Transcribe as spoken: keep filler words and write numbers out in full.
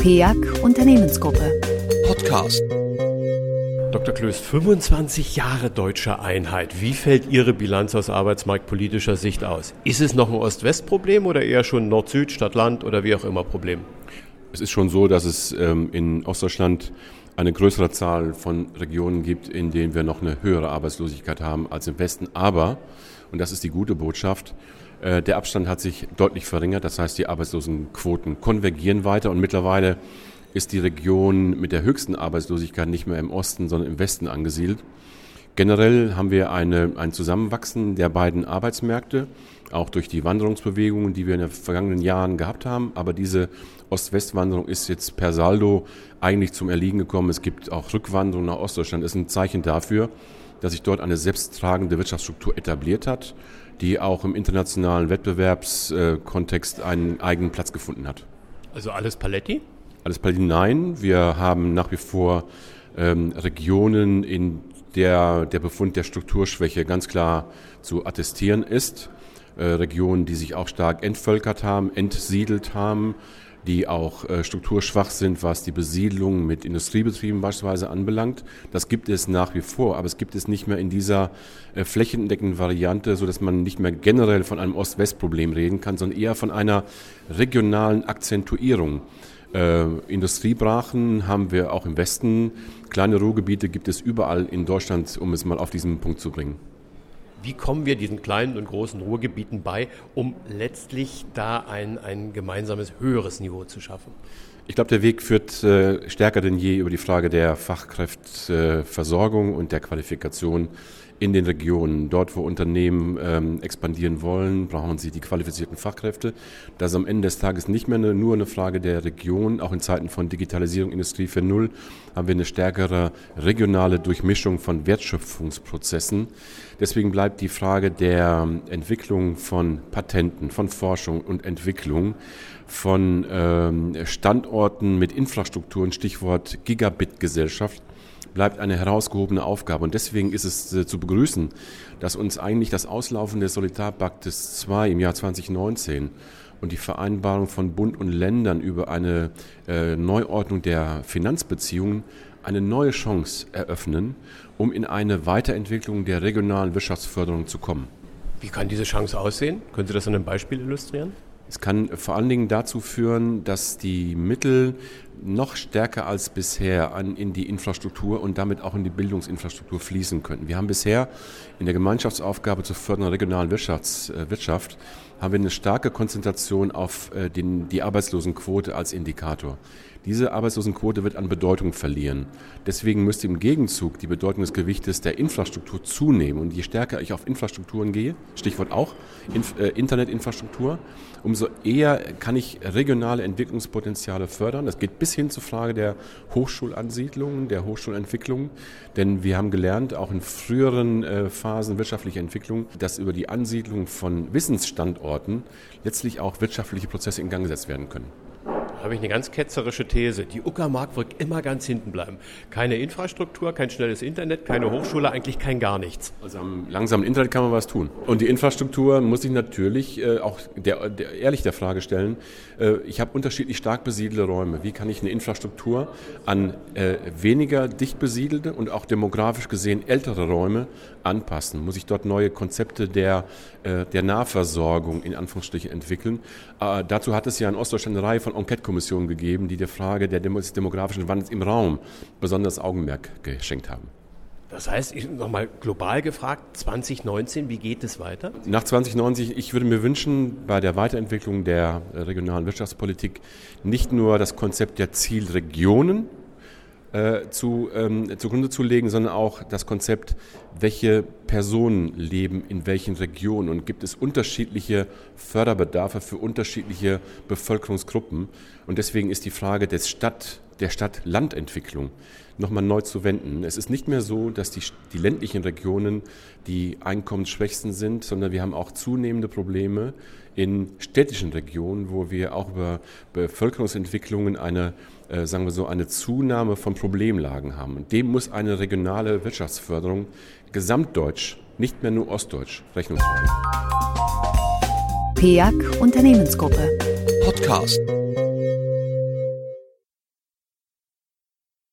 P E A C Unternehmensgruppe Podcast. Doktor Klöß, fünfundzwanzig Jahre deutsche Einheit. Wie fällt Ihre Bilanz aus arbeitsmarktpolitischer Sicht aus? Ist es noch ein Ost-West-Problem oder eher schon Nord-Süd, Stadt-Land oder wie auch immer Problem? Es ist schon so, dass es ähm, in Ostdeutschland eine größere Zahl von Regionen gibt, in denen wir noch eine höhere Arbeitslosigkeit haben als im Westen. Aber, und das ist die gute Botschaft, äh, der Abstand hat sich deutlich verringert. Das heißt, die Arbeitslosenquoten konvergieren weiter und mittlerweile ist die Region mit der höchsten Arbeitslosigkeit nicht mehr im Osten, sondern im Westen angesiedelt. Generell haben wir eine, ein Zusammenwachsen der beiden Arbeitsmärkte, auch durch die Wanderungsbewegungen, die wir in den vergangenen Jahren gehabt haben. Aber diese Ost-West-Wanderung ist jetzt per Saldo eigentlich zum Erliegen gekommen. Es gibt auch Rückwanderung nach Ostdeutschland. Das ist ein Zeichen dafür, dass sich dort eine selbsttragende Wirtschaftsstruktur etabliert hat, die auch im internationalen Wettbewerbskontext einen eigenen Platz gefunden hat. Also alles Paletti? Alles Paletti, nein. Wir haben nach wie vor ähm, Regionen, in der der Befund der Strukturschwäche ganz klar zu attestieren ist. Äh, Regionen, die sich auch stark entvölkert haben, entsiedelt haben, die auch äh, strukturschwach sind, was die Besiedlung mit Industriebetrieben beispielsweise anbelangt. Das gibt es nach wie vor, aber es gibt es nicht mehr in dieser äh, flächendeckenden Variante, sodass man nicht mehr generell von einem Ost-West-Problem reden kann, sondern eher von einer regionalen Akzentuierung. Äh, Industriebrachen haben wir auch im Westen. Kleine Ruhrgebiete gibt es überall in Deutschland, um es mal auf diesen Punkt zu bringen. Wie kommen wir diesen kleinen und großen Ruhrgebieten bei, um letztlich da ein, ein gemeinsames höheres Niveau zu schaffen? Ich glaube, der Weg führt äh, stärker denn je über die Frage der Fachkräfteversorgung äh, und der Qualifikation in den Regionen. Dort, wo Unternehmen ähm, expandieren wollen, brauchen sie die qualifizierten Fachkräfte. Das ist am Ende des Tages nicht mehr eine, nur eine Frage der Region. Auch in Zeiten von Digitalisierung, Industrie vier Punkt null haben wir eine stärkere regionale Durchmischung von Wertschöpfungsprozessen. Deswegen bleibt die Frage der Entwicklung von Patenten, von Forschung und Entwicklung, von ähm, Standorten mit Infrastrukturen, Stichwort Gigabit-Gesellschaft, bleibt eine herausgehobene Aufgabe. Und deswegen ist es äh, zu begrüßen, dass uns eigentlich das Auslaufen des Solidarpaktes zwei im Jahr zwanzig neunzehn und die Vereinbarung von Bund und Ländern über eine äh, Neuordnung der Finanzbeziehungen eine neue Chance eröffnen, um in eine Weiterentwicklung der regionalen Wirtschaftsförderung zu kommen. Wie kann diese Chance aussehen? Können Sie das an einem Beispiel illustrieren? Es kann vor allen Dingen dazu führen, dass die Mittel noch stärker als bisher an, in die Infrastruktur und damit auch in die Bildungsinfrastruktur fließen könnten. Wir haben bisher in der Gemeinschaftsaufgabe zur Förderung der regionalen Wirtschafts, äh, Wirtschaft haben wir eine starke Konzentration auf äh, den, die Arbeitslosenquote als Indikator. Diese Arbeitslosenquote wird an Bedeutung verlieren. Deswegen müsste im Gegenzug die Bedeutung des Gewichtes der Infrastruktur zunehmen. Und je stärker ich auf Infrastrukturen gehe, Stichwort auch Inf- äh, Internetinfrastruktur, umso eher kann ich regionale Entwicklungspotenziale fördern. Das geht bis hin zur Frage der Hochschulansiedlung, der Hochschulentwicklung. Denn wir haben gelernt, auch in früheren äh, Phasen wirtschaftlicher Entwicklung, dass über die Ansiedlung von Wissensstandorten letztlich auch wirtschaftliche Prozesse in Gang gesetzt werden können. Da habe ich eine ganz ketzerische These. Die Uckermark wird immer ganz hinten bleiben. Keine Infrastruktur, kein schnelles Internet, keine Hochschule, eigentlich kein gar nichts. Also am langsamen Internet kann man was tun. Und die Infrastruktur muss sich natürlich äh, auch der, der, ehrlich der Frage stellen, äh, ich habe unterschiedlich stark besiedelte Räume. Wie kann ich eine Infrastruktur an äh, weniger dicht besiedelte und auch demografisch gesehen ältere Räume anpassen? Muss ich dort neue Konzepte der, äh, der Nahversorgung in Anführungsstrichen entwickeln? Äh, dazu hat es ja in Ostdeutschland eine Reihe von Enquete-Kommissionen gegeben, die der Frage der des demografischen Wandels im Raum besonders Augenmerk geschenkt haben. Das heißt, nochmal global gefragt, zwanzig neunzehn, wie geht es weiter? Nach zwanzig neunzig, ich würde mir wünschen, bei der Weiterentwicklung der regionalen Wirtschaftspolitik nicht nur das Konzept der Zielregionen äh, zu, ähm, zugrunde zu legen, sondern auch das Konzept, welche Personen leben in welchen Regionen und gibt es unterschiedliche Förderbedarfe für unterschiedliche Bevölkerungsgruppen. Und deswegen ist die Frage des Stadt, der Stadt-Land-Entwicklung nochmal neu zu wenden. Es ist nicht mehr so, dass die, die ländlichen Regionen die einkommensschwächsten sind, sondern wir haben auch zunehmende Probleme in städtischen Regionen, wo wir auch über Bevölkerungsentwicklungen eine, äh, sagen wir so, eine Zunahme von Problemlagen haben. Und dem muss eine regionale Wirtschaftsförderung gesamtdeutsch, nicht mehr nur ostdeutsch, Rechnung tragen. P E A C Unternehmensgruppe Podcast.